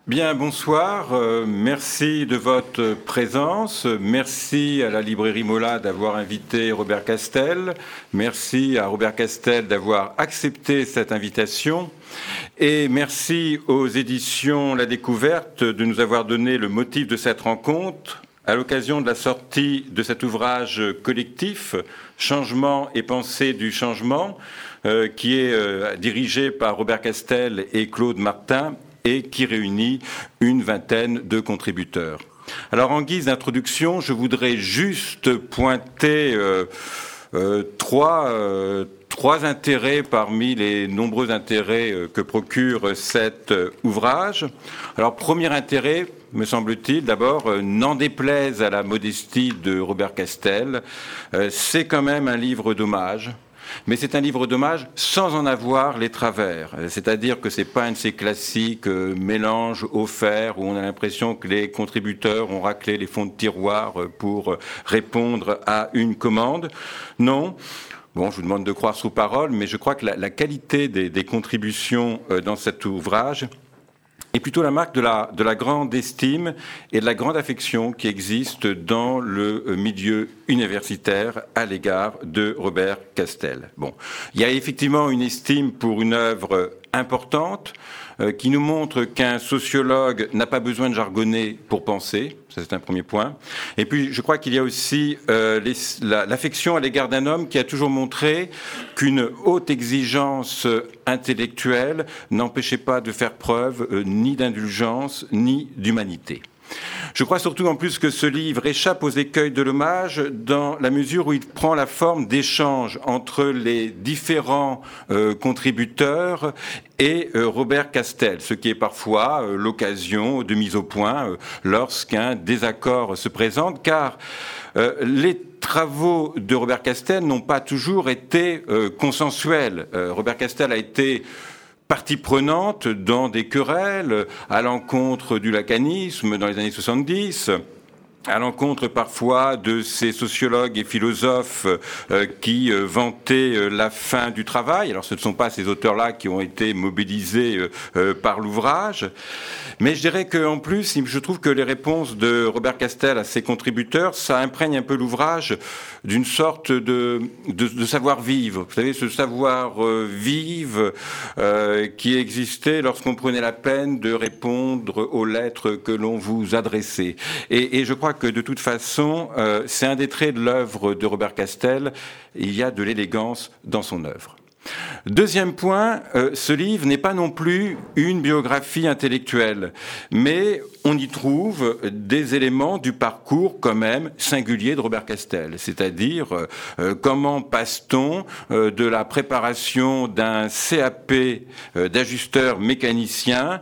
Bien, bonsoir. Merci de votre présence. Merci à la librairie Mola d'avoir invité Robert Castel. Merci à Robert Castel d'avoir accepté cette invitation. Et merci aux éditions La Découverte de nous avoir donné le motif de cette rencontre à l'occasion de la sortie de cet ouvrage collectif Changement et pensée du changement, qui est dirigé par Robert Castel et Claude Martin, et qui réunit une vingtaine de contributeurs. Alors, en guise d'introduction, je voudrais juste pointer trois intérêts parmi les nombreux intérêts que procure cet ouvrage. Alors, premier intérêt, me semble-t-il, d'abord, n'en déplaise à la modestie de Robert Castel, c'est quand même un livre d'hommage. Mais c'est un livre d'hommage sans en avoir les travers. C'est-à-dire que ce n'est pas un de ces classiques mélanges offerts où on a l'impression que les contributeurs ont raclé les fonds de tiroir pour répondre à une commande. Non. Bon, je vous demande de croire sous parole, mais je crois que la qualité des contributions dans cet ouvrage est plutôt la marque de la grande estime et de la grande affection qui existe dans le milieu universitaire à l'égard de Robert Castel. Bon, il y a effectivement une estime pour une œuvre importante qui nous montre qu'un sociologue n'a pas besoin de jargonner pour penser. Ça, c'est un premier point. Et puis, je crois qu'il y a aussi l'affection à l'égard d'un homme qui a toujours montré qu'une haute exigence intellectuelle n'empêchait pas de faire preuve ni d'indulgence ni d'humanité. Je crois surtout en plus que ce livre échappe aux écueils de l'hommage dans la mesure où il prend la forme d'échanges entre les différents contributeurs et Robert Castel, ce qui est parfois l'occasion de mise au point lorsqu'un désaccord se présente, car les travaux de Robert Castel n'ont pas toujours été consensuels. Robert Castel a été partie prenante dans des querelles à l'encontre du lacanisme dans les années 70, à l'encontre parfois de ces sociologues et philosophes qui vantaient la fin du travail. Alors ce ne sont pas ces auteurs-là qui ont été mobilisés par l'ouvrage, mais je dirais qu'en plus, je trouve que les réponses de Robert Castel à ses contributeurs, ça imprègne un peu l'ouvrage d'une sorte de savoir-vivre. Vous savez, ce savoir-vivre qui existait lorsqu'on prenait la peine de répondre aux lettres que l'on vous adressait. Et je crois que de toute façon, c'est un des traits de l'œuvre de Robert Castel. Il y a de l'élégance dans son œuvre. Deuxième point, ce livre n'est pas non plus une biographie intellectuelle, mais on y trouve des éléments du parcours quand même singulier de Robert Castel, c'est-à-dire comment passe-t-on de la préparation d'un CAP d'ajusteur mécanicien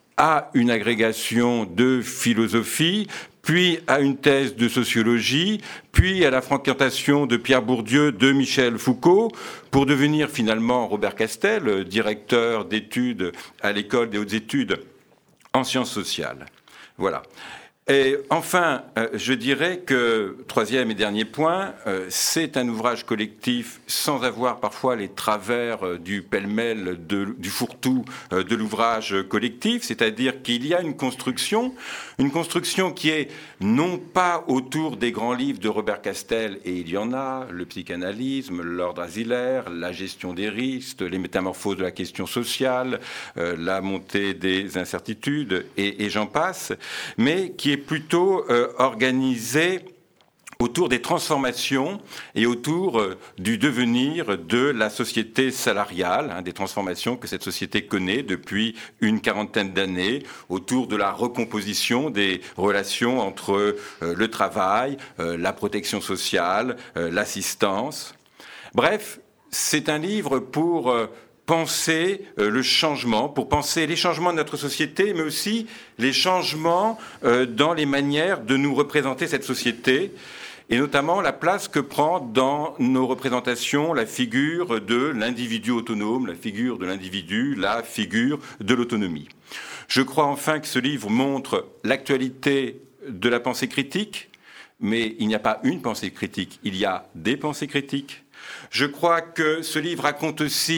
à une agrégation de philosophie, puis à une thèse de sociologie, puis à la fréquentation de Pierre Bourdieu, de Michel Foucault, pour devenir finalement Robert Castel, directeur d'études à l'École des hautes études en sciences sociales. Voilà. Et enfin, je dirais que, troisième et dernier point, c'est un ouvrage collectif sans avoir parfois les travers du pêle-mêle, du fourre-tout de l'ouvrage collectif, c'est-à-dire qu'il y a une construction qui est non pas autour des grands livres de Robert Castel, et il y en a, le psychanalysme, l'ordre asilaire, la gestion des risques, les métamorphoses de la question sociale, la montée des incertitudes, et j'en passe, mais qui est plutôt organisé autour des transformations et autour du devenir de la société salariale, des transformations que cette société connaît depuis une quarantaine d'années, autour de la recomposition des relations entre le travail, la protection sociale, l'assistance. Bref, c'est un livre pour penser le changement, pour penser les changements de notre société, mais aussi les changements dans les manières de nous représenter cette société, et notamment la place que prend dans nos représentations la figure de l'individu autonome, la figure de l'individu, la figure de l'autonomie. Je crois enfin que ce livre montre l'actualité de la pensée critique, mais il n'y a pas une pensée critique, il y a des pensées critiques. Je crois que ce livre raconte aussi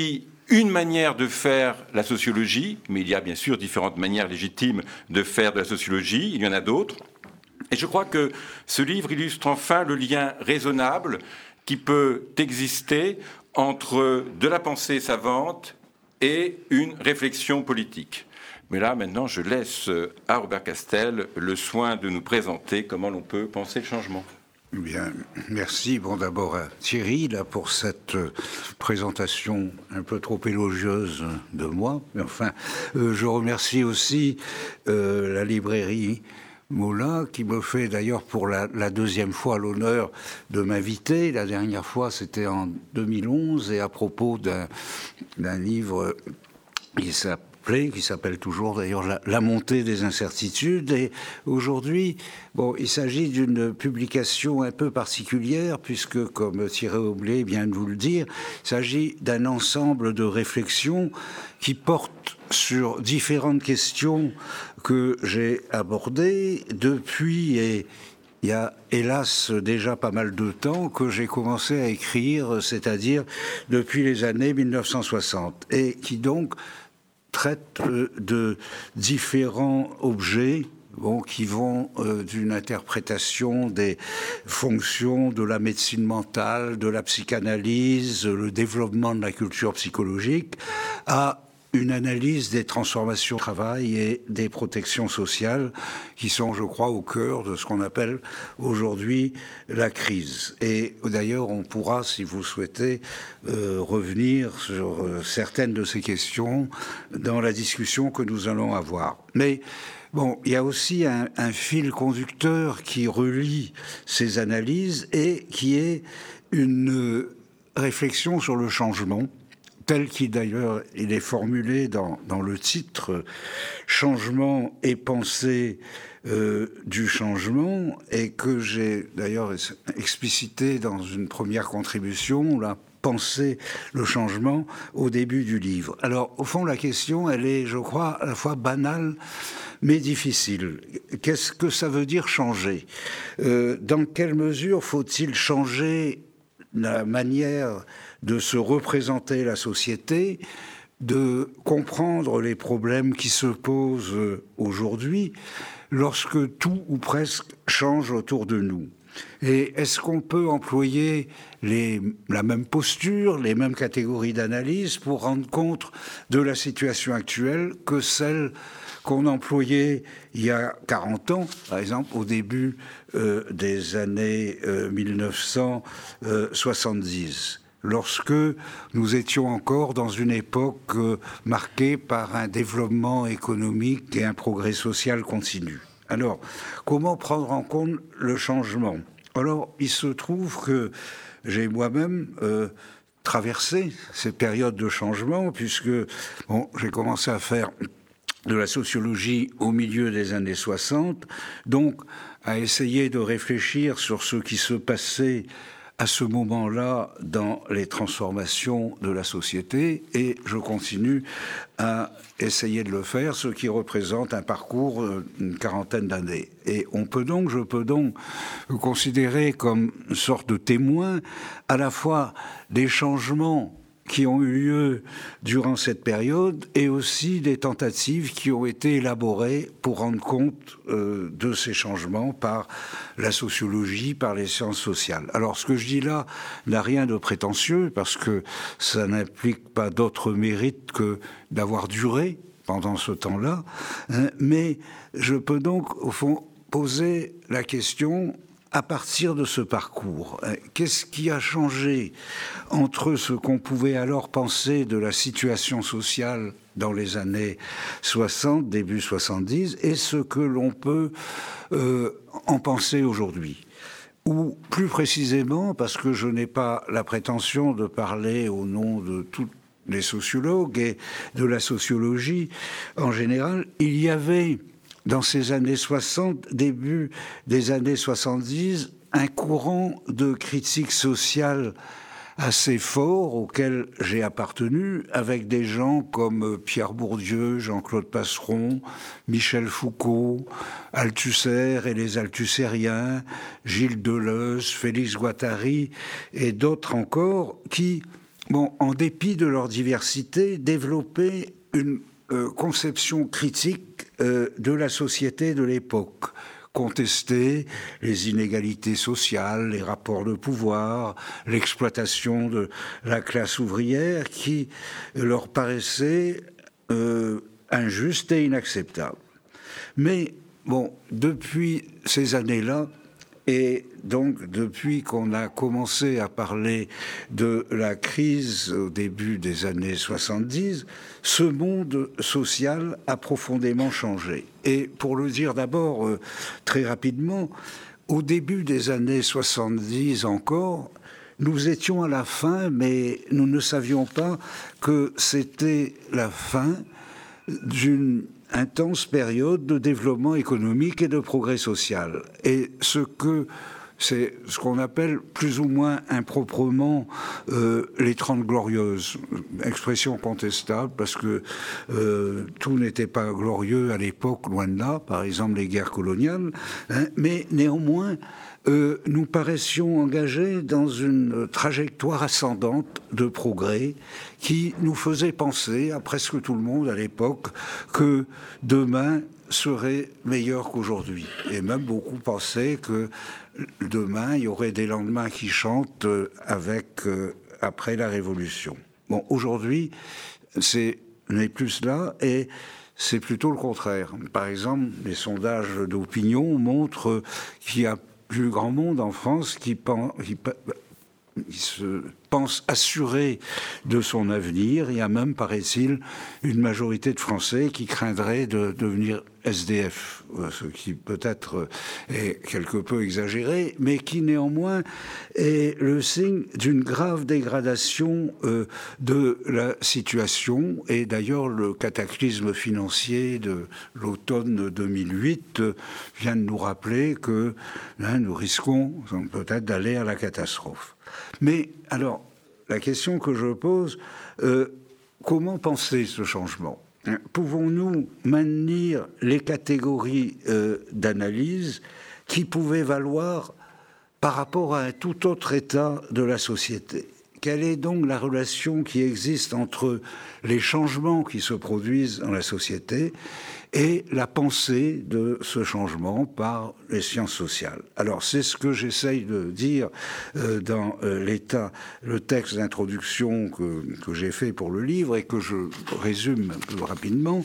une manière de faire la sociologie, mais il y a bien sûr différentes manières légitimes de faire de la sociologie, il y en a d'autres. Et je crois que ce livre illustre enfin le lien raisonnable qui peut exister entre de la pensée savante et une réflexion politique. Mais là, maintenant, je laisse à Robert Castel le soin de nous présenter comment l'on peut penser le changement. Bien, merci. Bon, d'abord à Thierry là, pour cette présentation un peu trop élogieuse de moi. Mais enfin, je remercie aussi la librairie Mola, qui me fait d'ailleurs pour la deuxième fois l'honneur de m'inviter. La dernière fois, c'était en 2011, et à propos d'un livre qui s'appelle toujours d'ailleurs la montée des incertitudes. Et aujourd'hui, bon, il s'agit d'une publication un peu particulière, puisque, comme Thierry Aublé vient de vous le dire, il s'agit d'un ensemble de réflexions qui portent sur différentes questions que j'ai abordées depuis, et il y a hélas déjà pas mal de temps que j'ai commencé à écrire, c'est-à-dire depuis les années 1960, et qui donc traite de différents objets qui vont d'une interprétation des fonctions de la médecine mentale, de la psychanalyse, le développement de la culture psychologique, à une analyse des transformations au travail et des protections sociales qui sont, je crois, au cœur de ce qu'on appelle aujourd'hui la crise. Et d'ailleurs, on pourra, si vous souhaitez, revenir sur certaines de ces questions dans la discussion que nous allons avoir. Mais bon, il y a aussi un fil conducteur qui relie ces analyses et qui est une réflexion sur le changement, tel qu'il d'ailleurs il est formulé dans le titre « Changement et pensée du changement », et que j'ai d'ailleurs explicité dans une première contribution, la penser le changement au début du livre. Alors, au fond, la question, elle est, je crois, à la fois banale mais difficile. Qu'est-ce que ça veut dire changer ? Dans quelle mesure faut-il changer la manière de se représenter la société, de comprendre les problèmes qui se posent aujourd'hui lorsque tout ou presque change autour de nous? Et est-ce qu'on peut employer la même posture, les mêmes catégories d'analyse pour rendre compte de la situation actuelle que celle qu'on employait il y a 40 ans, par exemple, au début des années 1970, lorsque nous étions encore dans une époque marquée par un développement économique et un progrès social continu. Alors, comment prendre en compte le changement ? Alors, il se trouve que j'ai moi-même traversé ces périodes de changement, puisque j'ai commencé à faire de la sociologie au milieu des années 60, donc à essayer de réfléchir sur ce qui se passait à ce moment-là dans les transformations de la société, et je continue à essayer de le faire, ce qui représente un parcours d'une quarantaine d'années. Et je peux donc considérer comme une sorte de témoin à la fois des changements qui ont eu lieu durant cette période et aussi des tentatives qui ont été élaborées pour rendre compte de ces changements par la sociologie, par les sciences sociales. Alors, ce que je dis là n'a rien de prétentieux, parce que ça n'implique pas d'autre mérite que d'avoir duré pendant ce temps-là, mais je peux donc, au fond, poser la question: à partir de ce parcours, qu'est-ce qui a changé entre ce qu'on pouvait alors penser de la situation sociale dans les années 60, début 70, et ce que l'on peut en penser aujourd'hui? Ou plus précisément, parce que je n'ai pas la prétention de parler au nom de tous les sociologues et de la sociologie en général, il y avait dans ces années 60, début des années 70, un courant de critique sociale assez fort auquel j'ai appartenu, avec des gens comme Pierre Bourdieu, Jean-Claude Passeron, Michel Foucault, Althusser et les Althusseriens, Gilles Deleuze, Félix Guattari et d'autres encore, qui en dépit de leur diversité, développer une conception critique de la société de l'époque, contester les inégalités sociales, les rapports de pouvoir, l'exploitation de la classe ouvrière qui leur paraissait injuste et inacceptable. Mais depuis ces années-là, et donc, depuis qu'on a commencé à parler de la crise au début des années 70, ce monde social a profondément changé. Et pour le dire d'abord très rapidement, au début des années 70 encore, nous étions à la fin, mais nous ne savions pas que c'était la fin d'une intense période de développement économique et de progrès social. Et c'est ce qu'on appelle plus ou moins improprement les 30 glorieuses. Expression contestable parce que tout n'était pas glorieux à l'époque, loin de là, par exemple les guerres coloniales, mais néanmoins nous paraissions engagés dans une trajectoire ascendante de progrès qui nous faisait penser, à presque tout le monde à l'époque, que demain serait meilleur qu'aujourd'hui. Et même beaucoup pensaient que demain, il y aurait des lendemains qui chantent après la Révolution. Aujourd'hui, n'est plus cela et c'est plutôt le contraire. Par exemple, les sondages d'opinion montrent qu'il y a plus grand monde en France qui se pense assuré de son avenir. Il y a même, paraît-il, une majorité de Français qui craindraient de devenir SDF, ce qui peut-être est quelque peu exagéré, mais qui néanmoins est le signe d'une grave dégradation de la situation. Et d'ailleurs, le cataclysme financier de l'automne 2008 vient de nous rappeler que nous risquons peut-être d'aller à la catastrophe. Mais alors, la question que je pose, comment penser ce changement ? Pouvons-nous maintenir les catégories d'analyse qui pouvaient valoir par rapport à un tout autre état de la société ? Quelle est donc la relation qui existe entre les changements qui se produisent dans la société et la pensée de ce changement par les sciences sociales? Alors, c'est ce que j'essaye de dire dans le texte d'introduction que j'ai fait pour le livre et que je résume un peu rapidement.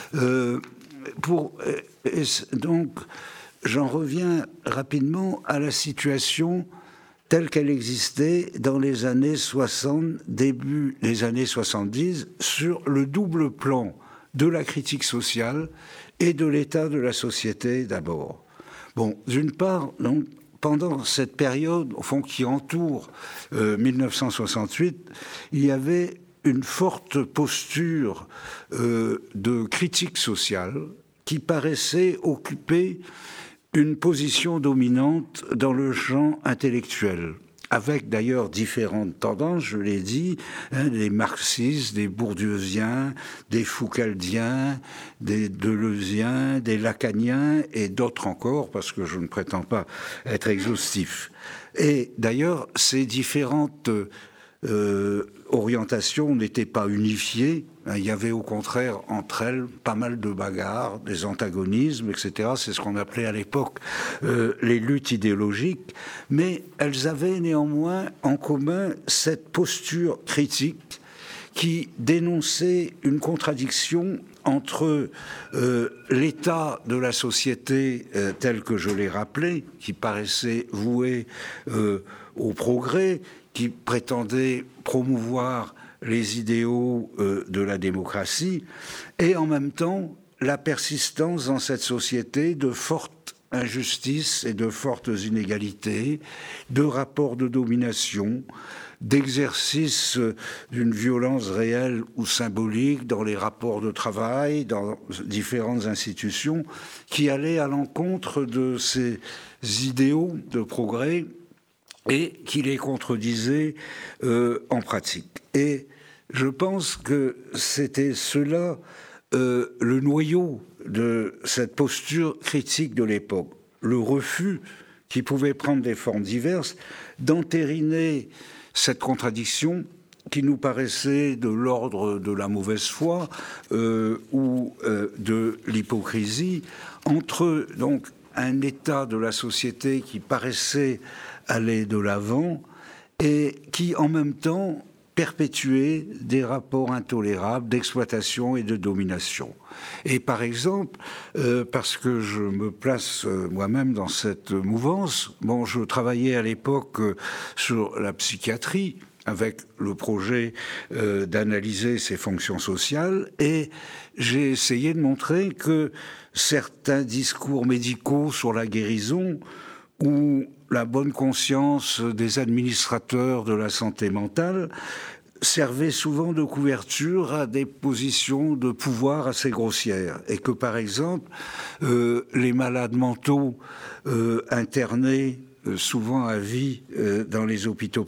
Donc, j'en reviens rapidement à la situation telle qu'elle existait dans les années 60, début des années 70, sur le double plan de la critique sociale et de l'état de la société d'abord. D'une part, donc, pendant cette période, au fond, qui entoure 1968, il y avait une forte posture de critique sociale qui paraissait occuper une position dominante dans le champ intellectuel, avec d'ailleurs différentes tendances, je l'ai dit, des marxistes, des bourdieusiens, des foucaldiens, des deleuziens, des lacaniens et d'autres encore, parce que je ne prétends pas être exhaustif. Et d'ailleurs, ces différentes orientations n'étaient pas unifiées. Il y avait au contraire entre elles pas mal de bagarres, des antagonismes, etc. C'est ce qu'on appelait à l'époque les luttes idéologiques. Mais elles avaient néanmoins en commun cette posture critique qui dénonçait une contradiction entre l'état de la société tel que je l'ai rappelé, qui paraissait voué au progrès, qui prétendait promouvoir les idéaux de la démocratie, et en même temps la persistance dans cette société de fortes injustices et de fortes inégalités, de rapports de domination, d'exercice d'une violence réelle ou symbolique dans les rapports de travail, dans différentes institutions, qui allaient à l'encontre de ces idéaux de progrès et qui les contredisaient en pratique. Et je pense que c'était cela le noyau de cette posture critique de l'époque, le refus, qui pouvait prendre des formes diverses, d'entériner cette contradiction qui nous paraissait de l'ordre de la mauvaise foi ou de l'hypocrisie, entre donc un état de la société qui paraissait aller de l'avant et qui en même temps perpétuait des rapports intolérables d'exploitation et de domination. Et par exemple, parce que je me place moi-même dans cette mouvance, je travaillais à l'époque sur la psychiatrie, avec le projet d'analyser ses fonctions sociales, et j'ai essayé de montrer que certains discours médicaux sur la guérison ou la bonne conscience des administrateurs de la santé mentale servaient souvent de couverture à des positions de pouvoir assez grossières, et que par exemple les malades mentaux internés souvent à vie dans les hôpitaux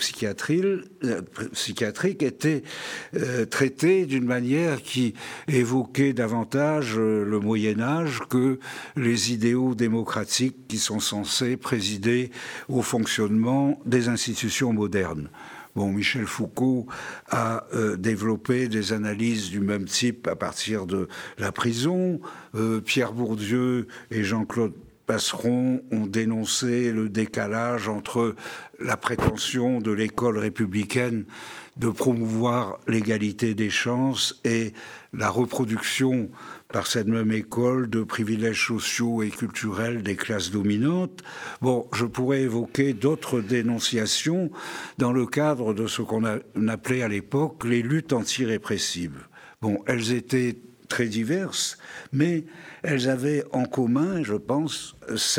psychiatriques étaient traités d'une manière qui évoquait davantage le Moyen-Âge que les idéaux démocratiques qui sont censés présider au fonctionnement des institutions modernes. Michel Foucault a développé des analyses du même type à partir de la prison. Pierre Bourdieu et Jean-Claude Passeron ont dénoncé le décalage entre la prétention de l'école républicaine de promouvoir l'égalité des chances et la reproduction par cette même école de privilèges sociaux et culturels des classes dominantes. Je pourrais évoquer d'autres dénonciations dans le cadre de ce qu'on appelait à l'époque les luttes antirépressives. Elles étaient très diverses, mais elles avaient en commun, je pense,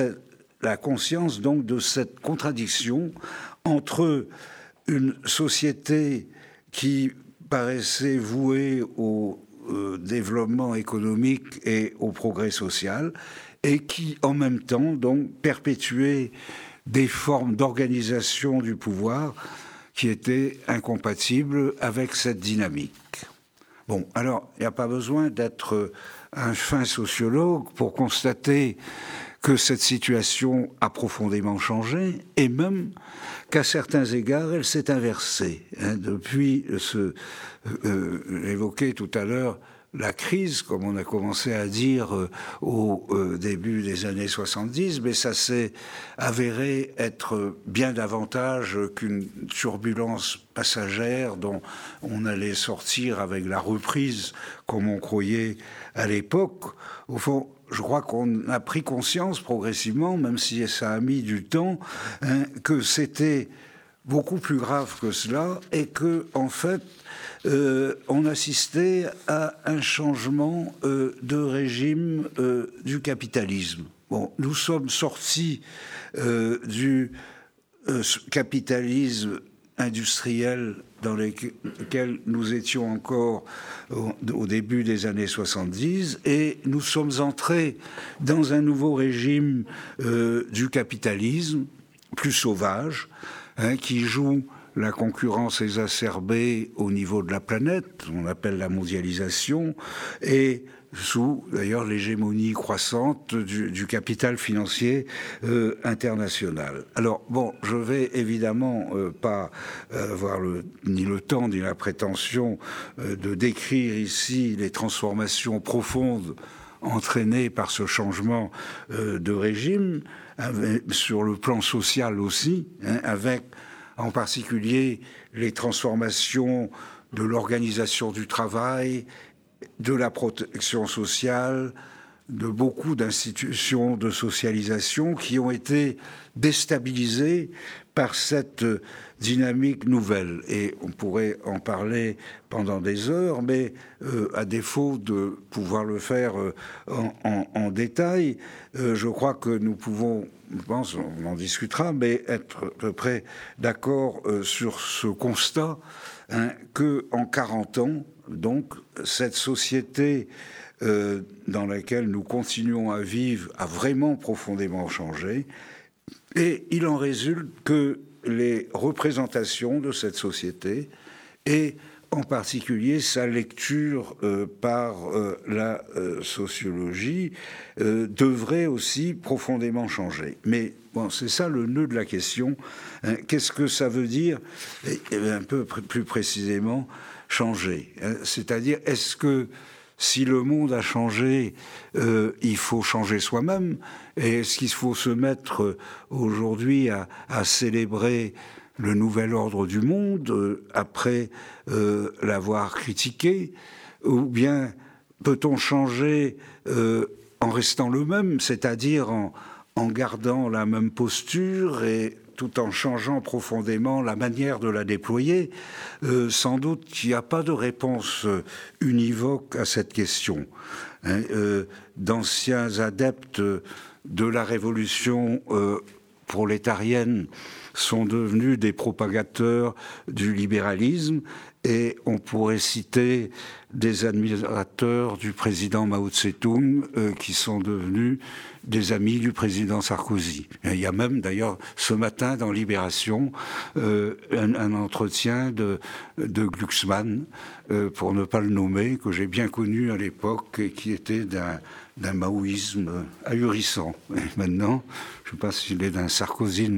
la conscience donc de cette contradiction entre une société qui paraissait vouée au développement économique et au progrès social, et qui en même temps donc perpétuait des formes d'organisation du pouvoir qui étaient incompatibles avec cette dynamique. Alors, il n'y a pas besoin d'être un fin sociologue pour constater que cette situation a profondément changé, et même qu'à certains égards, elle s'est inversée. Depuis j'évoquais tout à l'heure la crise, comme on a commencé à dire au début des années 70, mais ça s'est avéré être bien davantage qu'une turbulence passagère dont on allait sortir avec la reprise, comme on croyait à l'époque. Au fond, je crois qu'on a pris conscience progressivement, même si ça a mis du temps, que c'était beaucoup plus grave que cela, et que, en fait, on assistait à un changement de régime du capitalisme. Nous sommes sortis du capitalisme industriel dans lequel nous étions encore au début des années 70, et nous sommes entrés dans un nouveau régime du capitalisme, plus sauvage, qui joue la concurrence exacerbée au niveau de la planète, on appelle la mondialisation, et sous d'ailleurs l'hégémonie croissante du capital financier international. Alors je vais évidemment pas avoir ni le temps ni la prétention de décrire ici les transformations profondes entraînées par ce changement de régime, sur le plan social aussi, avec en particulier les transformations de l'organisation du travail, de la protection sociale, de beaucoup d'institutions de socialisation qui ont été déstabilisées par cette dynamique nouvelle. Et on pourrait en parler pendant des heures, mais à défaut de pouvoir le faire en détail, je crois que nous pouvons, je pense, on en discutera, mais être à peu près d'accord sur ce constat, qu'en 40 ans, donc, cette société dans laquelle nous continuons à vivre a vraiment profondément changé, et il en résulte que les représentations de cette société et en particulier sa lecture par la sociologie devrait aussi profondément changer. Mais bon, c'est ça le nœud de la question. Hein. Qu'est-ce que ça veut dire, un peu plus précisément, changer, hein? C'est-à-dire, est-ce que si le monde a changé, il faut changer soi-même? Et est-ce qu'il faut se mettre aujourd'hui à célébrer le nouvel ordre du monde après l'avoir critiqué? Ou bien peut-on changer en restant le même, c'est-à-dire en gardant la même posture et tout en changeant profondément la manière de la déployer? Sans doute qu'il n'y a pas de réponse univoque à cette question. Hein, d'anciens adeptes de la révolution prolétarienne sont devenus des propagateurs du libéralisme, et on pourrait citer des admirateurs du président Mao Tse-tung qui sont devenus des amis du président Sarkozy. Il y a même d'ailleurs ce matin dans Libération un entretien de Glucksmann, pour ne pas le nommer, que j'ai bien connu à l'époque et qui était d'un maoïsme ahurissant. Et maintenant, je ne sais pas s'il est d'un sarkozysme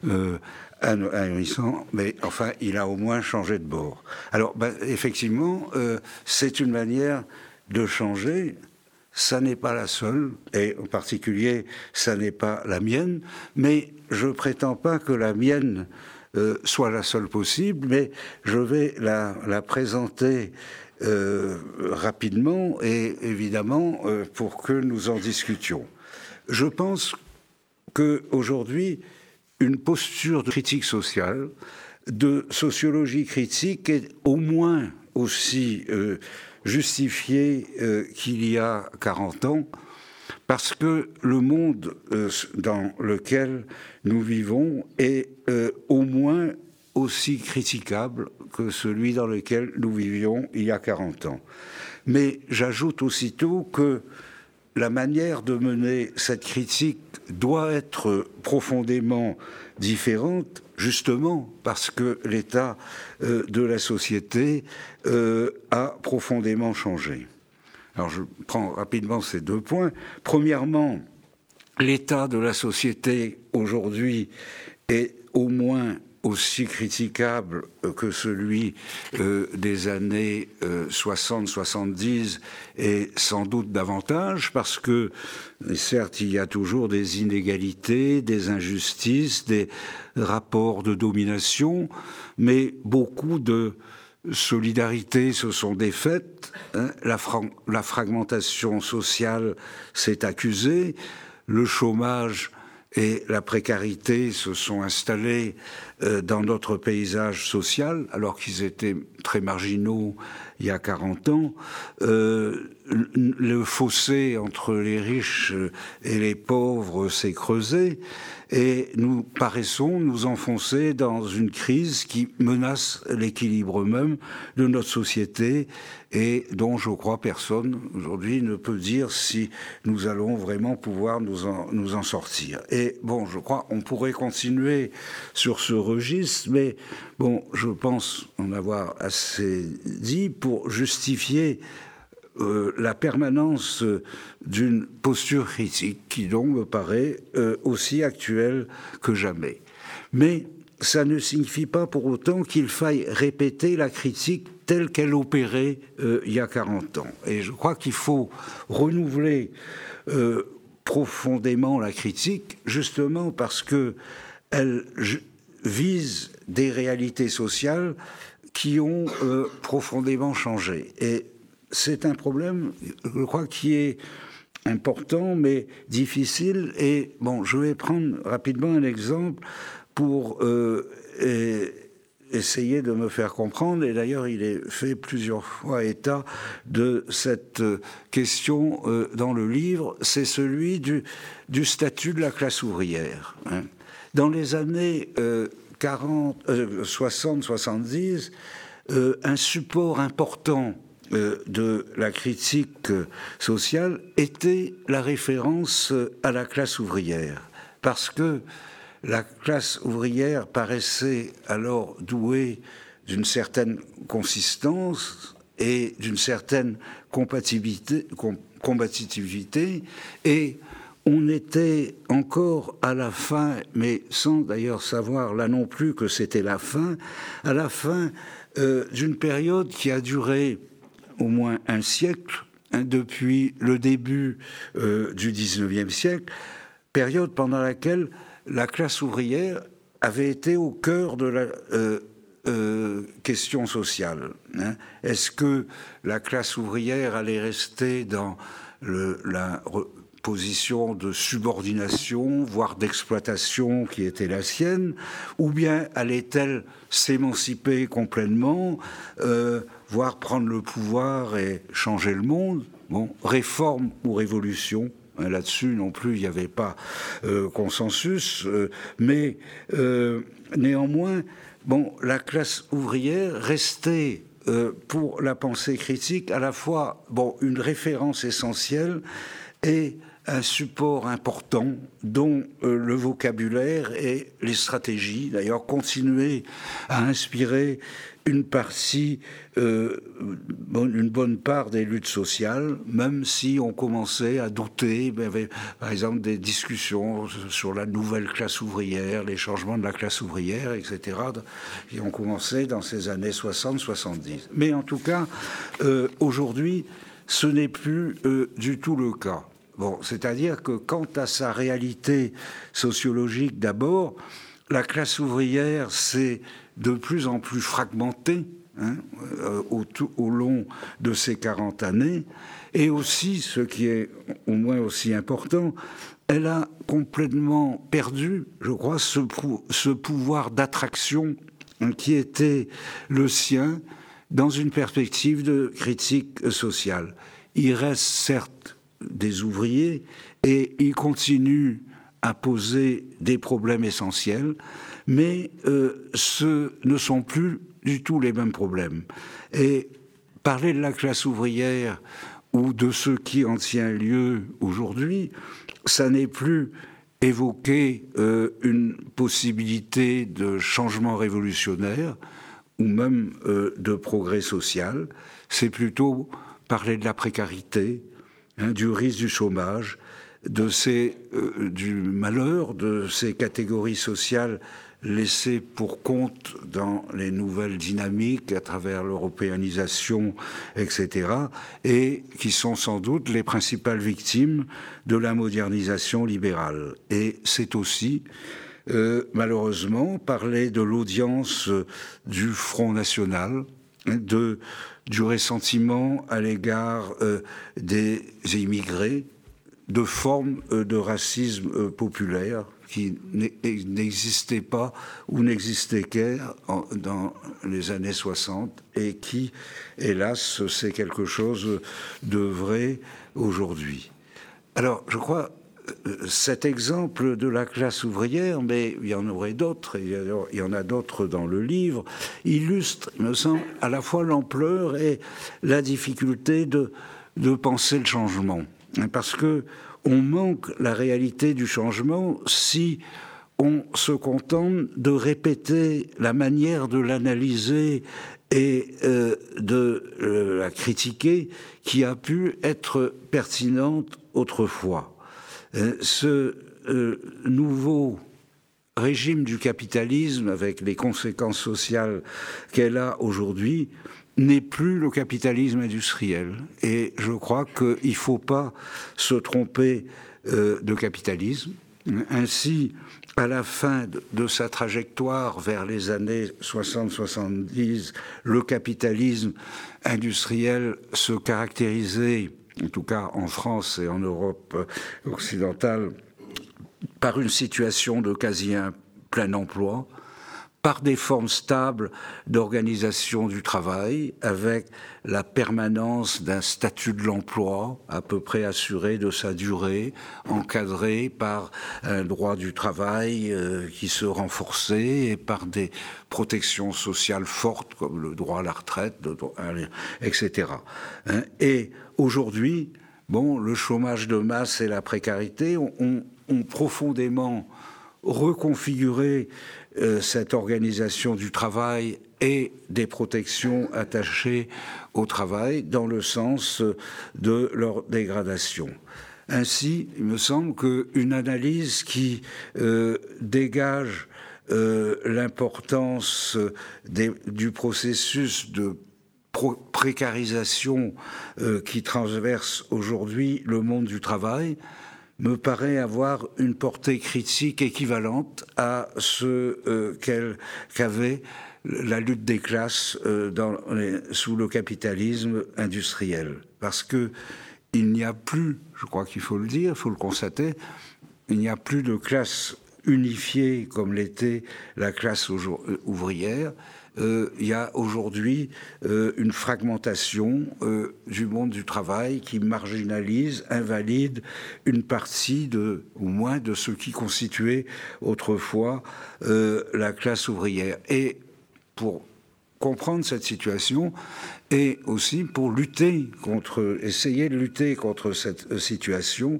ahurissant, mais enfin, il a au moins changé de bord. Alors, effectivement, c'est une manière de changer. Ça n'est pas la seule, et en particulier, ça n'est pas la mienne, mais je prétends pas que la mienne soit la seule possible, mais je vais la présenter rapidement et évidemment pour que nous en discutions. Je pense qu'aujourd'hui, une posture de critique sociale, de sociologie critique est au moins aussi justifiée qu'il y a 40 ans, parce que le monde dans lequel nous vivons est au moins aussi critiquable que celui dans lequel nous vivions il y a 40 ans. Mais j'ajoute aussitôt que la manière de mener cette critique doit être profondément différente, justement parce que l'état de la société a profondément changé. Alors je prends rapidement ces deux points. Premièrement, l'état de la société aujourd'hui est au moins aussi critiquable que celui des années 60-70 et sans doute davantage, parce que certes il y a toujours des inégalités, des injustices, des rapports de domination, mais beaucoup de solidarités se sont défaites, hein, la fragmentation sociale s'est accusée, le chômage et la précarité se sont installés dans notre paysage social, alors qu'ils étaient très marginaux il y a 40 ans. Le fossé entre les riches et les pauvres s'est creusé, et nous paraissons nous enfoncer dans une crise qui menace l'équilibre même de notre société et dont, je crois, personne aujourd'hui ne peut dire si nous allons vraiment pouvoir nous en sortir. Et bon, je crois on pourrait continuer sur ce registre, mais bon, je pense en avoir assez dit pour justifier la permanence d'une posture critique qui donc me paraît aussi actuelle que jamais. Mais ça ne signifie pas pour autant qu'il faille répéter la critique telle qu'elle opérait il y a 40 ans. Et je crois qu'il faut renouveler profondément la critique, justement parce qu'elle vise des réalités sociales qui ont profondément changé. Et c'est un problème, je crois, qui est important, mais difficile. Et bon, je vais prendre rapidement un exemple pour essayer de me faire comprendre. Et d'ailleurs, il est fait plusieurs fois état de cette question dans le livre. C'est celui du statut de la classe ouvrière. Hein. Dans les années 60-70, un support important de la critique sociale était la référence à la classe ouvrière, parce que la classe ouvrière paraissait alors douée d'une certaine consistance et d'une certaine combativité, et on était encore à la fin, mais sans d'ailleurs savoir là non plus que c'était la fin, à la fin d'une période qui a duré au moins un siècle, depuis le début du XIXe siècle, période pendant laquelle la classe ouvrière avait été au cœur de la question sociale. Est-ce que la classe ouvrière allait rester dans la position de subordination, voire d'exploitation qui était la sienne, ou bien allait-elle s'émanciper complètement, voire prendre le pouvoir et changer le monde? Bon, réforme ou révolution? Là-dessus non plus, il n'y avait pas consensus, mais néanmoins, bon, la classe ouvrière restait pour la pensée critique à la fois une référence essentielle et un support important dont le vocabulaire et les stratégies, d'ailleurs, continuaient à inspirer une bonne part des luttes sociales, même si on commençait à douter. Il y avait, par exemple, des discussions sur la nouvelle classe ouvrière, les changements de la classe ouvrière, etc., qui ont commencé dans ces années 60-70. Mais en tout cas, aujourd'hui, ce n'est plus du tout le cas. Bon, c'est-à-dire que quant à sa réalité sociologique d'abord, la classe ouvrière s'est de plus en plus fragmentée au long de ces 40 années, et aussi, ce qui est au moins aussi important, elle a complètement perdu, je crois, ce pouvoir d'attraction qui était le sien dans une perspective de critique sociale. Il reste certes des ouvriers et ils continuent à poser des problèmes essentiels, mais ce ne sont plus du tout les mêmes problèmes. Et parler de la classe ouvrière ou de ce qui en tient lieu aujourd'hui, ça n'est plus évoquer une possibilité de changement révolutionnaire ou même de progrès social, c'est plutôt parler de la précarité, du risque du chômage, du malheur de ces catégories sociales laissées pour compte dans les nouvelles dynamiques à travers l'européanisation, etc., et qui sont sans doute les principales victimes de la modernisation libérale. Et c'est aussi, malheureusement, parler de l'audience du Front National, du ressentiment à l'égard des immigrés, de formes de racisme populaire qui n'existaient pas ou n'existaient guère dans les années 60 et qui, hélas, c'est quelque chose de vrai aujourd'hui. Alors, je crois, cet exemple de la classe ouvrière, mais il y en aurait d'autres, il y en a d'autres dans le livre, illustre, il me semble, à la fois l'ampleur et la difficulté de penser le changement. Parce que on manque la réalité du changement si on se contente de répéter la manière de l'analyser et de la critiquer qui a pu être pertinente autrefois. Ce nouveau régime du capitalisme, avec les conséquences sociales qu'elle a aujourd'hui, n'est plus le capitalisme industriel. Et je crois qu'il ne faut pas se tromper de capitalisme. Ainsi, à la fin de sa trajectoire vers les années 60-70, le capitalisme industriel se caractérisait, en tout cas en France et en Europe occidentale, par une situation de quasi plein emploi, par des formes stables d'organisation du travail, avec la permanence d'un statut de l'emploi à peu près assuré de sa durée, encadré par un droit du travail qui se renforçait et par des protections sociales fortes comme le droit à la retraite, etc. Et aujourd'hui, le chômage de masse et la précarité ont profondément reconfiguré cette organisation du travail et des protections attachées au travail dans le sens de leur dégradation. Ainsi, il me semble qu'une analyse qui dégage l'importance du processus de précarisation qui traverse aujourd'hui le monde du travail me paraît avoir une portée critique équivalente à ce qu'avait la lutte des classes sous le capitalisme industriel. Parce que il n'y a plus, je crois qu'il faut le dire, il faut le constater, il n'y a plus de classe unifiée comme l'était la classe ouvrière. Il y a aujourd'hui une fragmentation du monde du travail qui marginalise, invalide une partie au moins de ce qui constituait autrefois la classe ouvrière. Et pour comprendre cette situation et aussi pour essayer de lutter contre cette situation,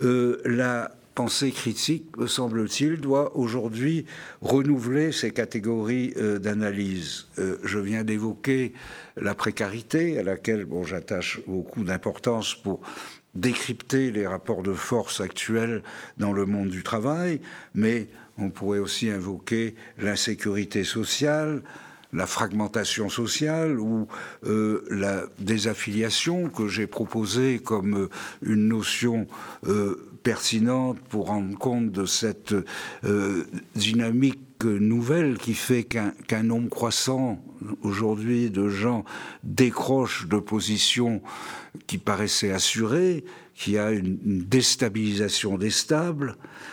la pensée critique, me semble-t-il, doit aujourd'hui renouveler ses catégories d'analyse. Je viens d'évoquer la précarité, à laquelle j'attache beaucoup d'importance pour décrypter les rapports de force actuels dans le monde du travail, mais on pourrait aussi invoquer l'insécurité sociale, la fragmentation sociale ou la désaffiliation que j'ai proposée comme une notion pertinente pour rendre compte de cette dynamique nouvelle qui fait qu'un nombre croissant aujourd'hui de gens décrochent de positions qui paraissaient assurées, qu'il y a une déstabilisation des stables.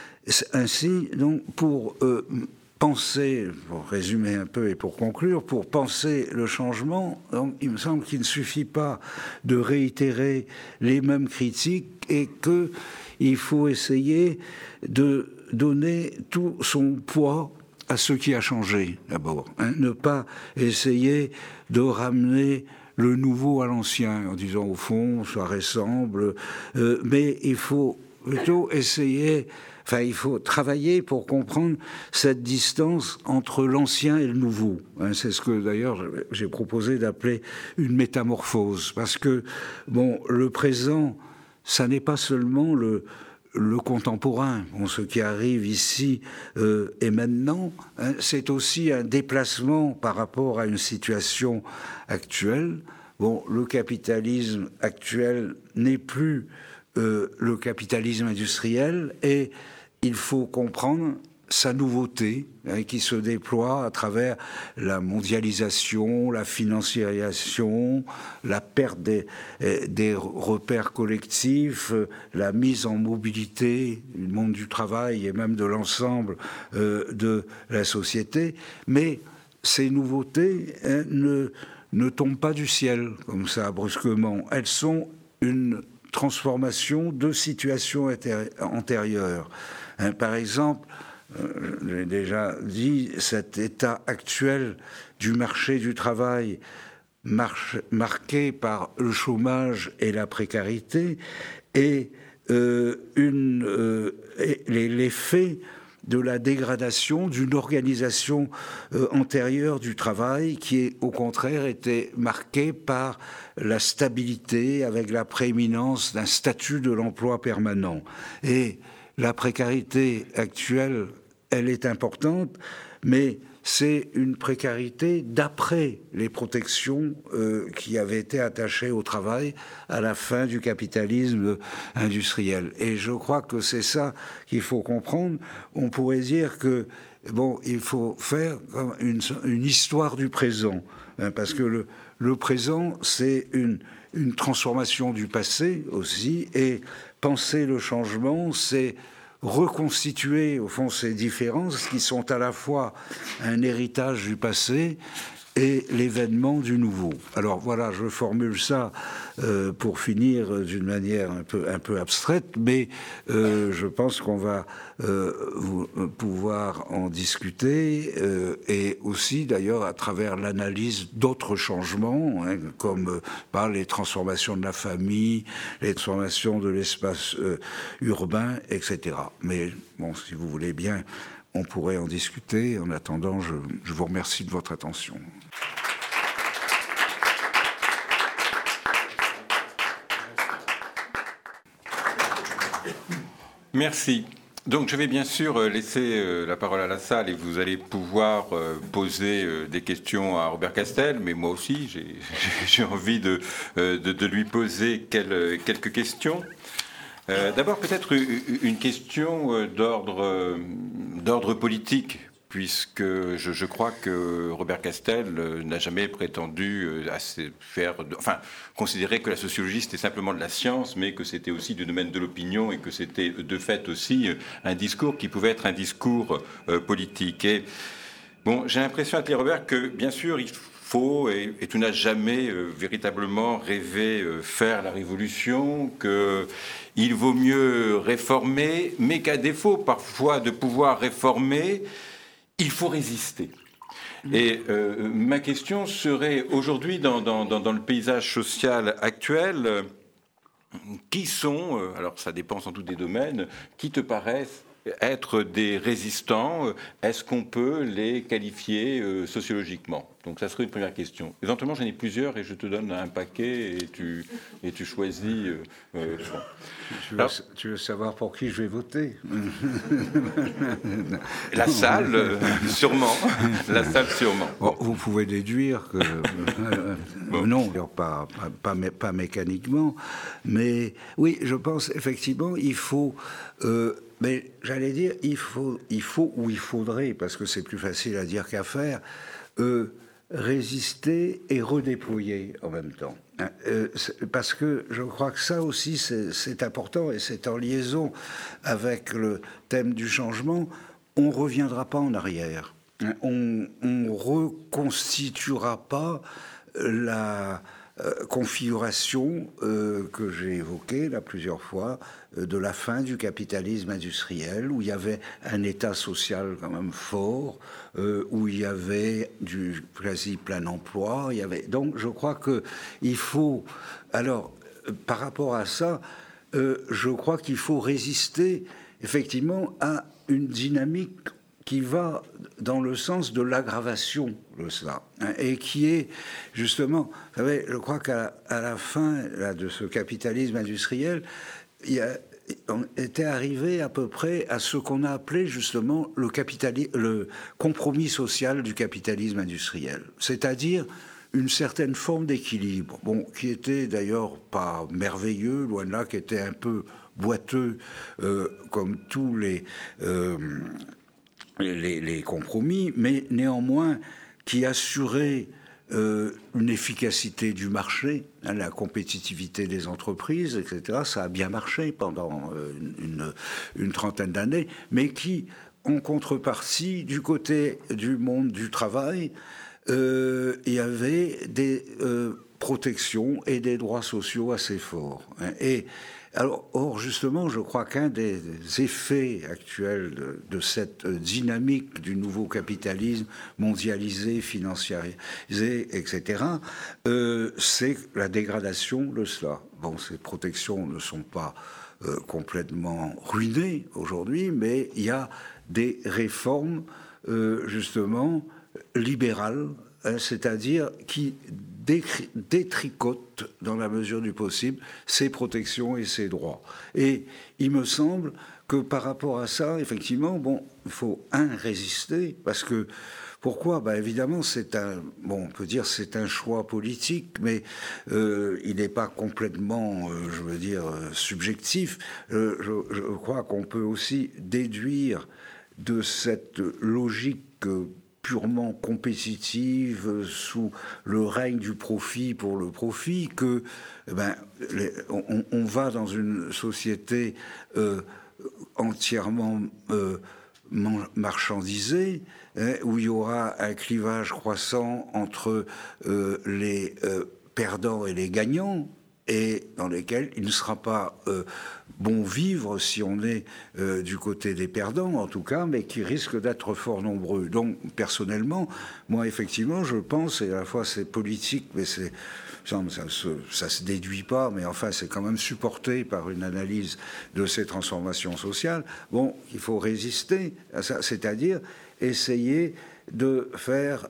Ainsi, donc, pour penser, pour résumer un peu et pour conclure, pour penser le changement, donc, il me semble qu'il ne suffit pas de réitérer les mêmes critiques et qu'il faut essayer de donner tout son poids à ce qui a changé, d'abord. Ne pas essayer de ramener le nouveau à l'ancien, en disant, au fond, ça ressemble, mais il faut plutôt essayer... il faut travailler pour comprendre cette distance entre l'ancien et le nouveau. C'est ce que, d'ailleurs, j'ai proposé d'appeler une métamorphose. Parce que, le présent, ça n'est pas seulement le contemporain. Ce qui arrive ici et maintenant, c'est aussi un déplacement par rapport à une situation actuelle. Le capitalisme actuel n'est plus le capitalisme industriel et il faut comprendre sa nouveauté qui se déploie à travers la mondialisation, la financiarisation, la perte des repères collectifs, la mise en mobilité du monde du travail et même de l'ensemble de la société. Mais ces nouveautés ne tombent pas du ciel comme ça brusquement. Elles sont une transformation de situations antérieures. Par exemple, j'ai déjà dit, cet état actuel du marché du travail marqué par le chômage et la précarité et l'effet de la dégradation d'une organisation antérieure du travail qui, au contraire, était marquée par la stabilité avec la prééminence d'un statut de l'emploi permanent. Et la précarité actuelle, elle est importante, mais c'est une précarité d'après les protections qui avaient été attachées au travail à la fin du capitalisme industriel. Et je crois que c'est ça qu'il faut comprendre. On pourrait dire que, il faut faire une histoire du présent, parce que le présent, c'est une transformation du passé aussi, et penser le changement, c'est reconstituer, au fond, ces différences qui sont à la fois un héritage du passé et l'événement du nouveau. Alors voilà, je formule ça pour finir d'une manière un peu abstraite, mais je pense qu'on va pouvoir en discuter et aussi d'ailleurs à travers l'analyse d'autres changements, comme par les transformations de la famille, les transformations de l'espace urbain, etc. Mais si vous voulez bien, on pourrait en discuter. En attendant, je vous remercie de votre attention. Merci. Donc je vais bien sûr laisser la parole à la salle et vous allez pouvoir poser des questions à Robert Castel, mais moi aussi j'ai envie de lui poser quelques questions. D'abord peut-être une question d'ordre politique, puisque je crois que Robert Castel n'a jamais prétendu considérer que la sociologie c'était simplement de la science, mais que c'était aussi du domaine de l'opinion et que c'était de fait aussi un discours qui pouvait être un discours politique. Et bon, j'ai l'impression avec Robert que bien sûr il faut, et tu n'as jamais véritablement rêvé faire la révolution, qu'il vaut mieux réformer, mais qu'à défaut parfois de pouvoir réformer, il faut résister. Et ma question serait, aujourd'hui, dans le paysage social actuel, qui sont, alors ça dépend sans doute des domaines, qui te paraissent être des résistants? Est-ce qu'on peut les qualifier sociologiquement? Donc ça serait une première question. Éventuellement, j'en ai plusieurs et je te donne un paquet et tu choisis. Tu veux savoir pour qui je vais voter? La salle, sûrement. La salle, sûrement. Bon, vous pouvez déduire que bon. Non, pas mécaniquement, mais oui, je pense effectivement il faut. Mais j'allais dire, il faut ou il faudrait, parce que c'est plus facile à dire qu'à faire, résister et redéployer en même temps. Parce que je crois que ça aussi, c'est important, et c'est en liaison avec le thème du changement. On ne reviendra pas en arrière. On ne reconstituera pas la configuration que j'ai évoquée là plusieurs fois de la fin du capitalisme industriel, où il y avait un État social quand même fort, où il y avait du quasi plein emploi. Donc je crois que il faut, alors par rapport à ça, je crois qu'il faut résister effectivement à une dynamique qui va dans le sens de l'aggravation de cela, hein, et qui est justement, vous savez, je crois qu'à la fin là, de ce capitalisme industriel, on était arrivé à peu près à ce qu'on a appelé justement le compromis social du capitalisme industriel, c'est-à-dire une certaine forme d'équilibre, bon, qui était d'ailleurs pas merveilleux, loin de là, qui était un peu boiteux, comme tous les compromis, mais néanmoins qui assurait une efficacité du marché, hein, la compétitivité des entreprises, etc. Ça a bien marché pendant une trentaine d'années, mais qui, en contrepartie, du côté du monde du travail, il y avait des protections et des droits sociaux assez forts. Hein, or, justement, je crois qu'un des effets actuels de cette dynamique du nouveau capitalisme mondialisé, financiarisé, etc., c'est la dégradation de cela. Bon, ces protections ne sont pas complètement ruinées aujourd'hui, mais il y a des réformes, justement, libérales, hein, c'est-à-dire qui détricote dans la mesure du possible ses protections et ses droits. Et il me semble que par rapport à ça, effectivement, bon, il faut résister, parce que pourquoi? Ben évidemment, on peut dire c'est un choix politique, mais il n'est pas complètement, subjectif. Je crois qu'on peut aussi déduire de cette logique purement compétitive, sous le règne du profit pour le profit, que on va dans une société entièrement marchandisée, hein, où il y aura un clivage croissant entre les perdants et les gagnants. et dans lesquels il ne sera pas bon vivre si on est du côté des perdants, en tout cas, mais qui risquent d'être fort nombreux. Donc, personnellement, moi, effectivement, je pense, et à la fois c'est politique, mais ça se déduit pas, mais enfin, c'est quand même supporté par une analyse de ces transformations sociales. Bon, il faut résister à ça, c'est-à-dire essayer de faire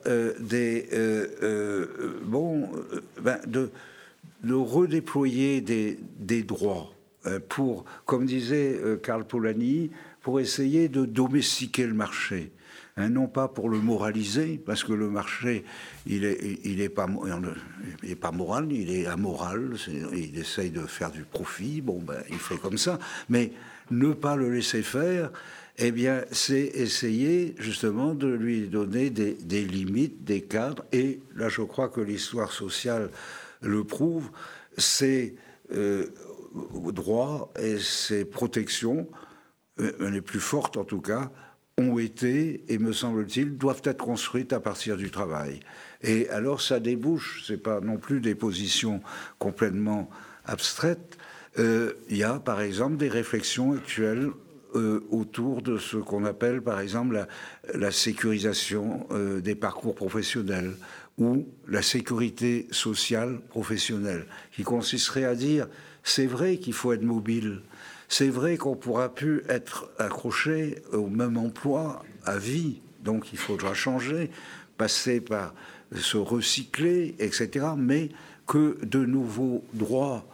de redéployer des droits pour, comme disait Karl Polanyi, pour essayer de domestiquer le marché. Non pas pour le moraliser, parce que le marché, il est pas moral, il est amoral, il essaye de faire du profit, il fait comme ça, mais ne pas le laisser faire, eh bien, c'est essayer justement de lui donner des limites, des cadres, et là je crois que l'histoire sociale le prouve, ces droits et ces protections, les plus fortes en tout cas, ont été, et me semble-t-il, doivent être construites à partir du travail. Et alors ça débouche, c'est pas non plus des positions complètement abstraites, il y a par exemple des réflexions actuelles autour de ce qu'on appelle par exemple la sécurisation des parcours professionnels ou la sécurité sociale professionnelle, qui consisterait à dire c'est vrai qu'il faut être mobile, c'est vrai qu'on ne pourra plus être accroché au même emploi à vie, donc il faudra changer, passer par se recycler, etc., mais que de nouveaux droits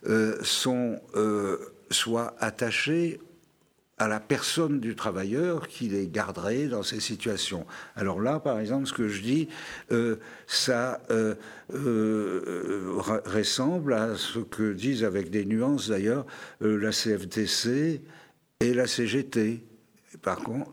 soient attachés à la personne du travailleur qui les garderait dans ces situations. Alors là, par exemple, ce que je dis, ça ressemble à ce que disent, avec des nuances d'ailleurs, la CFTC et la CGT. Par contre,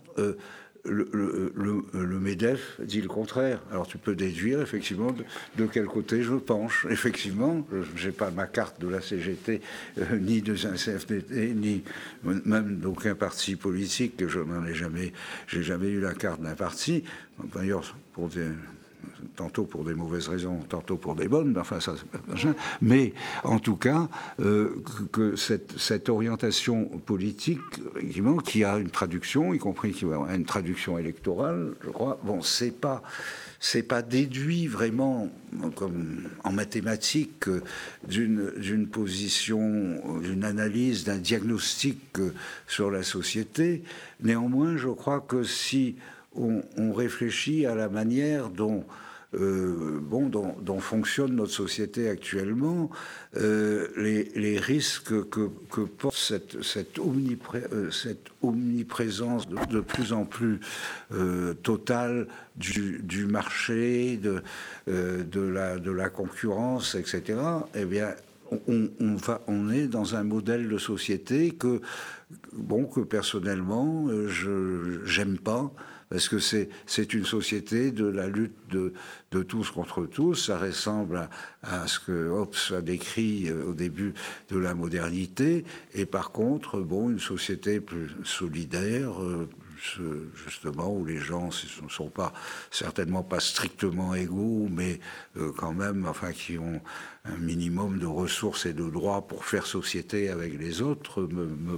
le MEDEF dit le contraire. Alors tu peux déduire effectivement de quel côté je penche. Effectivement, je n'ai pas ma carte de la CGT, ni de la CFDT, ni même d'aucun parti politique. J'ai jamais eu la carte d'un parti. D'ailleurs, tantôt pour des mauvaises raisons, tantôt pour des bonnes, enfin ça, mais en tout cas, que cette orientation politique, effectivement, qui a une traduction, y compris qui a une traduction électorale, je crois, c'est pas déduit vraiment, comme en mathématiques, d'une position, d'une analyse, d'un diagnostic sur la société. Néanmoins, je crois que si on réfléchit à la manière dont fonctionne notre société actuellement, les risques que porte cette omniprésence de plus en plus totale du marché, de la concurrence, etc., eh bien, on est dans un modèle de société que personnellement, j'aime pas, parce que c'est une société de la lutte de tous contre tous. Ça ressemble à ce que Hobbes a décrit au début de la modernité, et par contre, une société plus solidaire, justement, où les gens ne sont certainement pas strictement égaux, mais quand même, qui ont un minimum de ressources et de droits pour faire société avec les autres, me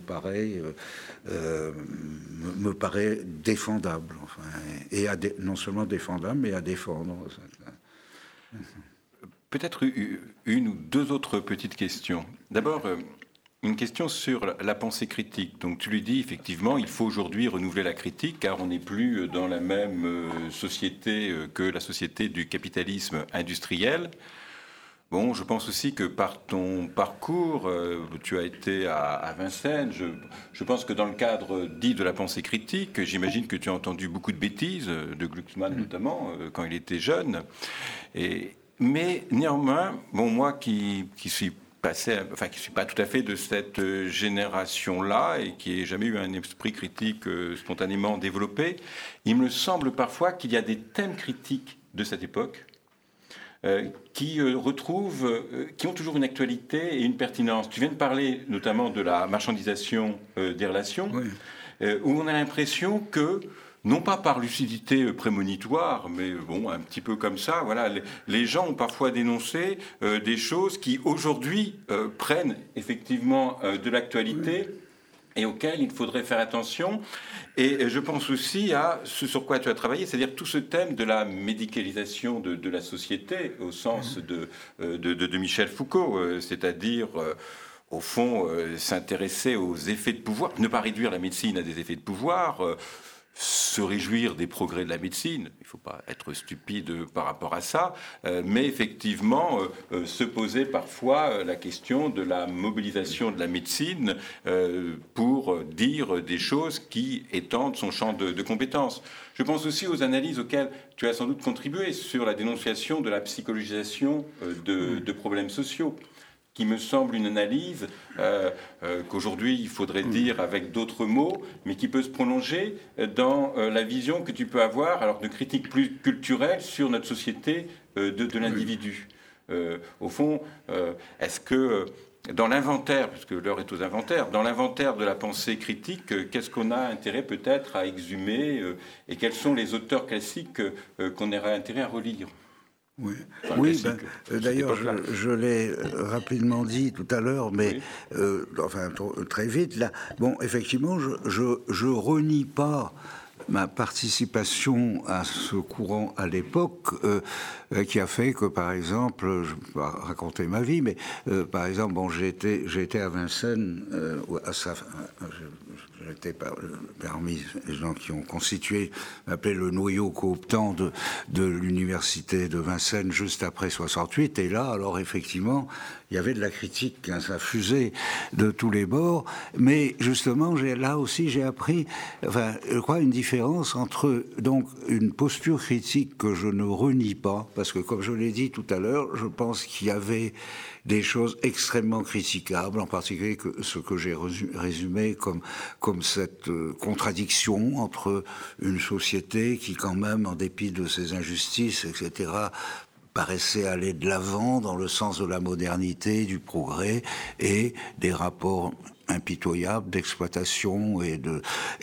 paraît défendable. Et non seulement défendable, mais à défendre. Peut-être une ou deux autres petites questions. D'abord, une question sur la pensée critique. Donc tu lui dis effectivement, il faut aujourd'hui renouveler la critique, car on n'est plus dans la même société que la société du capitalisme industriel. Je pense aussi que par ton parcours, tu as été à Vincennes. Je pense que dans le cadre dit de la pensée critique, j'imagine que tu as entendu beaucoup de bêtises, de Glucksmann notamment, quand il était jeune. Mais néanmoins, moi qui suis qui suis pas tout à fait de cette génération-là et qui n'ai jamais eu un esprit critique spontanément développé, il me semble parfois qu'il y a des thèmes critiques de cette époque qui ont toujours une actualité et une pertinence. Tu viens de parler notamment de la marchandisation des relations, oui. Où on a l'impression que non pas par lucidité prémonitoire, mais bon, un petit peu comme ça. Voilà, les gens ont parfois dénoncé des choses qui aujourd'hui prennent effectivement de l'actualité et auxquelles il faudrait faire attention. Et je pense aussi à ce sur quoi tu as travaillé, c'est-à-dire tout ce thème de la médicalisation de la société au sens de Michel Foucault, c'est-à-dire au fond, s'intéresser aux effets de pouvoir, ne pas réduire la médecine à des effets de pouvoir, se réjouir des progrès de la médecine, il ne faut pas être stupide par rapport à ça, mais effectivement se poser parfois la question de la mobilisation de la médecine pour dire des choses qui étendent son champ de compétences. Je pense aussi aux analyses auxquelles tu as sans doute contribué sur la dénonciation de la psychologisation de problèmes sociaux, qui me semble une analyse qu'aujourd'hui il faudrait dire avec d'autres mots, mais qui peut se prolonger dans la vision que tu peux avoir, alors de critique plus culturelle sur notre société de l'individu. Au fond, est-ce que dans l'inventaire, puisque l'heure est aux inventaires, dans l'inventaire de la pensée critique, qu'est-ce qu'on a intérêt peut-être à exhumer et quels sont les auteurs classiques qu'on aurait intérêt à relire ? Oui, oui d'ailleurs, je l'ai rapidement dit tout à l'heure, mais enfin très vite. Là, bon, effectivement, je renie pas ma participation à ce courant à l'époque, qui a fait que, par exemple, je ne vais pas raconter ma vie, mais par exemple, bon, j'ai été à Vincennes, j'étais parmi les gens qui ont constitué, appelé le noyau cooptant de l'université de Vincennes juste après 68. Et là, alors effectivement, il y avait de la critique, hein, ça fusait de tous les bords. Mais justement, là aussi, j'ai appris, enfin, je crois, une différence entre donc une posture critique que je ne renie pas, parce que comme je l'ai dit tout à l'heure, je pense qu'il y avait des choses extrêmement critiquables, en particulier ce que j'ai résumé comme cette contradiction entre une société qui, quand même, en dépit de ses injustices, etc., paraissait aller de l'avant dans le sens de la modernité, du progrès, et des rapports impitoyables d'exploitation et de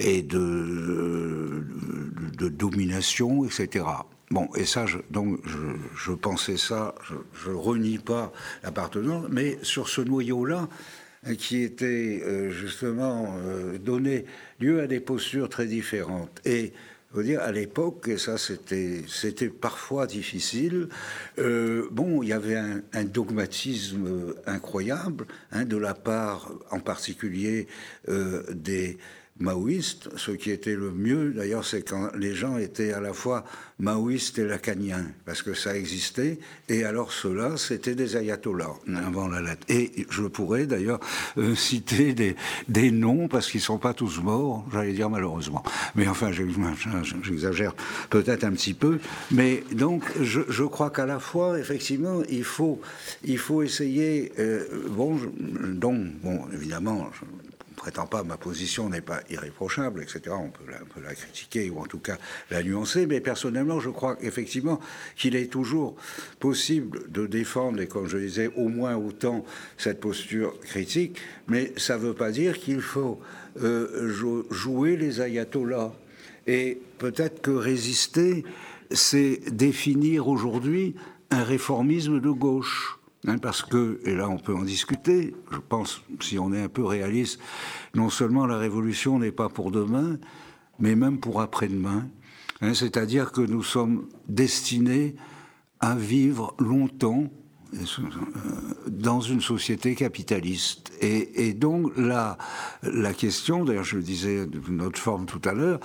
domination, etc. Bon, et ça, je pensais ça, je renie pas l'appartenance, mais sur ce noyau-là, qui était justement donné lieu à des postures très différentes. Et je veux dire, à l'époque, et ça c'était parfois difficile, bon, il y avait un dogmatisme incroyable, hein, de la part en particulier des maoïstes. Ce qui était le mieux, d'ailleurs, c'est quand les gens étaient à la fois maoïstes et lacaniens, parce que ça existait, et alors ceux-là, c'était des ayatollahs, avant la lettre. Et je pourrais d'ailleurs citer des noms, parce qu'ils ne sont pas tous morts, j'allais dire malheureusement. Mais enfin, j'exagère peut-être un petit peu. Mais donc, je crois qu'à la fois, effectivement, il faut essayer... bon, évidemment... Je ne prétends pas, ma position n'est pas irréprochable, etc. On peut la critiquer ou en tout cas la nuancer, mais personnellement, je crois effectivement qu'il est toujours possible de défendre, et comme je disais, au moins autant cette posture critique, mais ça ne veut pas dire qu'il faut jouer les ayatollahs. Et peut-être que résister, c'est définir aujourd'hui un réformisme de gauche. Hein, parce que, et là on peut en discuter, je pense, si on est un peu réaliste, non seulement la révolution n'est pas pour demain, mais même pour après-demain. Hein, c'est-à-dire que nous sommes destinés à vivre longtemps dans une société capitaliste. Et donc la question, d'ailleurs je le disais d'une autre forme tout à l'heure,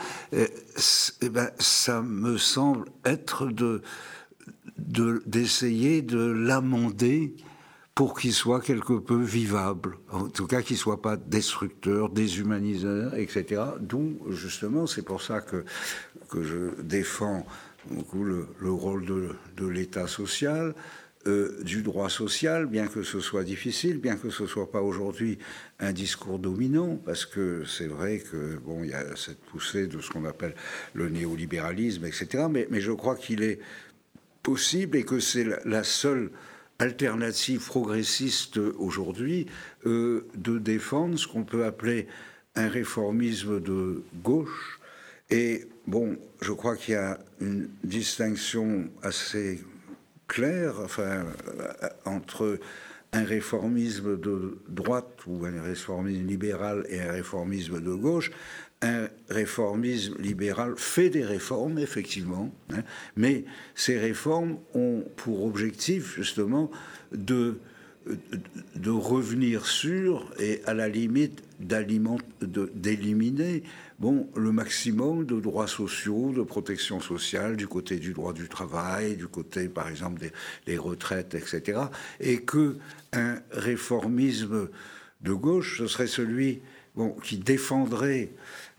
ça me semble être d'essayer de l'amender pour qu'il soit quelque peu vivable, en tout cas qu'il soit pas destructeur, déshumaniseur, etc. D'où justement, c'est pour ça que je défends beaucoup le rôle de l'État social, du droit social, bien que ce soit difficile, bien que ce soit pas aujourd'hui un discours dominant, parce que c'est vrai que bon, il y a cette poussée de ce qu'on appelle le néolibéralisme, etc. Mais je crois qu'il est possible et que c'est la seule alternative progressiste aujourd'hui de défendre ce qu'on peut appeler un réformisme de gauche Et bon, je crois qu'il y a une distinction assez claire, entre un réformisme de droite ou un réformisme libéral et un réformisme de gauche. Un réformisme libéral fait des réformes, effectivement, mais ces réformes ont pour objectif, justement, de revenir sur et à la limite d'éliminer le maximum de droits sociaux, de protection sociale du côté du droit du travail, du côté par exemple des retraites, etc. Et que un réformisme de gauche, ce serait celui qui défendrait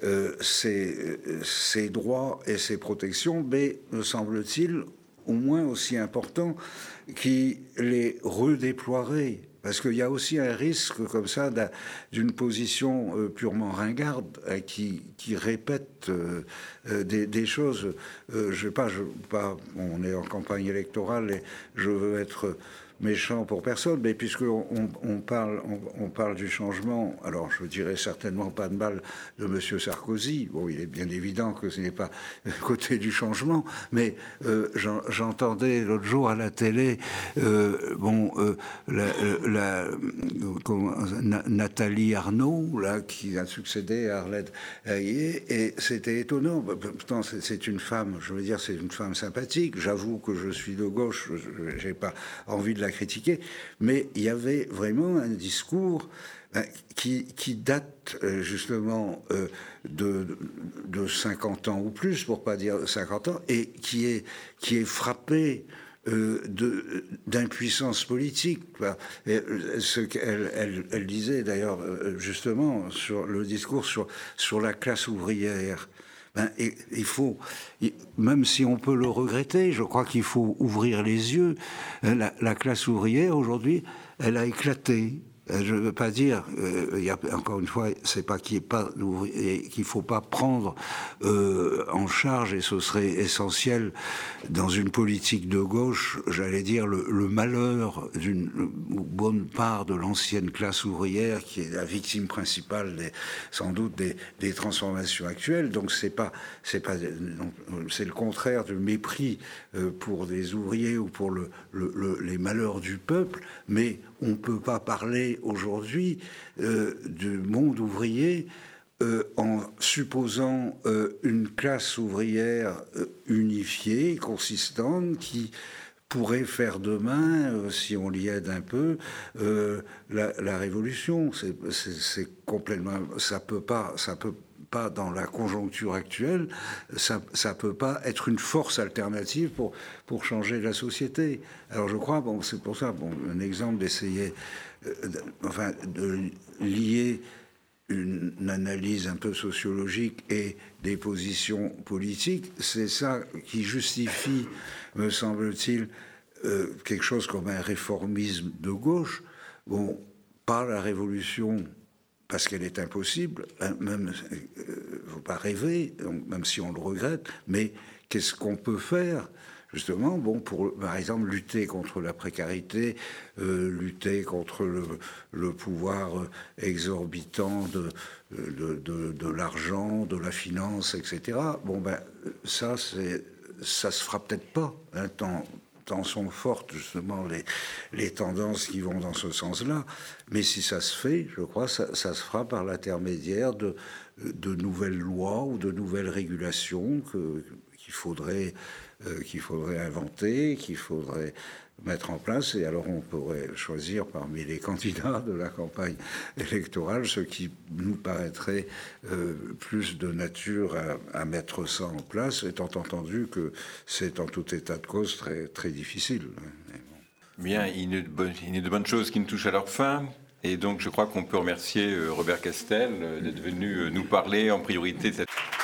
ces droits et ces protections, mais me semble-t-il au moins aussi important, qui les redéploierait. Parce qu'il y a aussi un risque comme ça d'une position purement ringarde qui répète des choses. Je sais pas, on est en campagne électorale et je veux être méchant pour personne, mais puisqu'on parle du changement, alors je dirais certainement pas de mal de M. Sarkozy. Bon, il est bien évident que ce n'est pas côté du changement, mais j'entendais l'autre jour à la télé, Nathalie Arnaud, là, qui a succédé à Arlette Hayé, et c'était étonnant. Pourtant, c'est une femme, je veux dire, c'est une femme sympathique. J'avoue que je suis de gauche, j'ai pas envie de la critiquer, mais il y avait vraiment un discours qui date justement de 50 ans ou plus, pour pas dire 50 ans, et qui est frappé d'impuissance politique. Ce qu'elle disait d'ailleurs justement sur le discours sur la classe ouvrière. Et il faut, même si on peut le regretter, je crois qu'il faut ouvrir les yeux. La classe ouvrière, aujourd'hui, elle a éclaté. Je ne veux pas dire, encore une fois, c'est pas qu'il ne faut pas prendre en charge, et ce serait essentiel dans une politique de gauche, j'allais dire, le malheur d'une bonne part de l'ancienne classe ouvrière qui est la victime principale, sans doute, des transformations actuelles. Donc c'est le contraire du mépris pour des ouvriers ou pour les malheurs du peuple, mais on ne peut pas parler aujourd'hui du monde ouvrier en supposant une classe ouvrière unifiée, consistante, qui pourrait faire demain, si on l'y aide un peu, la révolution. C'est complètement, ça peut pas dans la conjoncture actuelle, ça peut pas être une force alternative pour changer la société. Alors je crois, c'est pour ça, un exemple d'essayer, de lier une analyse un peu sociologique et des positions politiques, c'est ça qui justifie, me semble-t-il, quelque chose comme un réformisme de gauche. Pas la révolution, parce qu'elle est impossible, même, faut pas rêver, même si on le regrette, mais qu'est-ce qu'on peut faire justement, pour, par exemple, lutter contre la précarité, lutter contre le pouvoir exorbitant de l'argent, de la finance, etc. Ça se fera peut-être pas, tant sont fortes justement les tendances qui vont dans ce sens-là. Mais si ça se fait, je crois, ça se fera par l'intermédiaire de nouvelles lois ou de nouvelles régulations qu'il faudrait inventer, qu'il faudrait mettre en place. Et alors on pourrait choisir parmi les candidats de la campagne électorale ce qui nous paraîtrait plus de nature à mettre ça en place, étant entendu que c'est en tout état de cause très, très difficile. Bien, il y a de bonnes choses qui nous touchent à leur fin. Et donc je crois qu'on peut remercier Robert Castel d'être venu nous parler en priorité de cette...